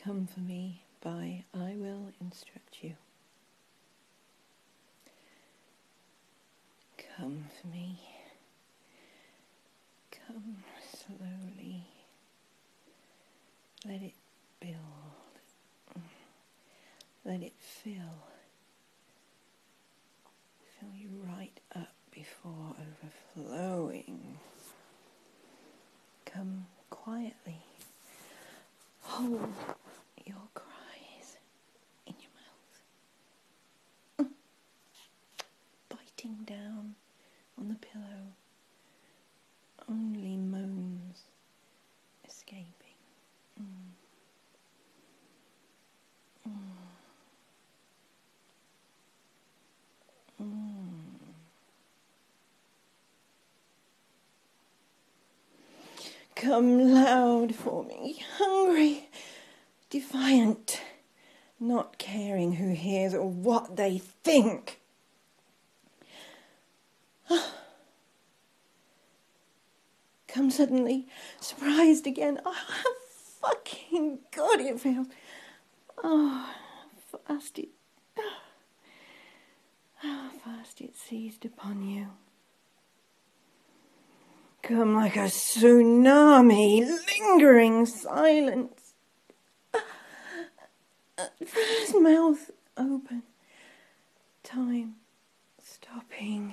Come for me by I Will Instruct You. Come for me. Come slowly. Let it build. Let it fill. Fill you right up before overflowing. Come quietly. Hold your cries in your mouth. Biting down on the pillow. Only moans escaping. Come loud for me, hungry, defiant, not caring who hears or what they think. Come suddenly, surprised again. Oh, how fucking good it feels. Oh, how fast it seized upon you. Come like a tsunami, lingering silence. First mouth open, time stopping,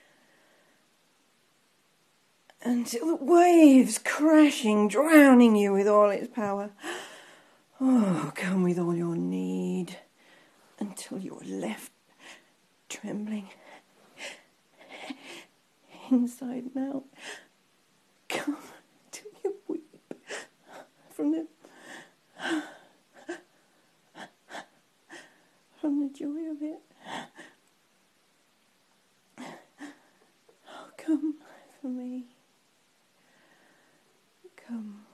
until the waves crashing, drowning you with all its power. Oh, come with all your need, until you're left trembling, inside and out. Come till you weep from the joy of it. Oh, come for me. Come.